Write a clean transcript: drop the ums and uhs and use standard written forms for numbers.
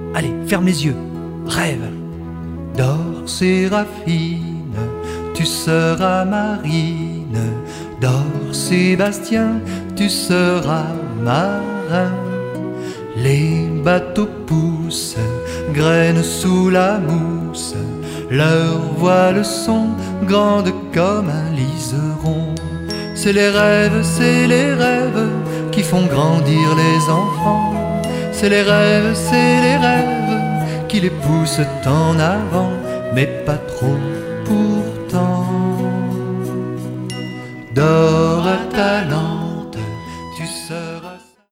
Allez, ferme les yeux, rêve. Dors Séraphine, tu seras marine. Dors Sébastien, tu seras marin. Les bateaux poussent, graines sous la mousse. Leurs voiles sont grandes comme un liseron. C'est les rêves qui font grandir les enfants. C'est les rêves qui les poussent en avant, mais pas trop pourtant. Dors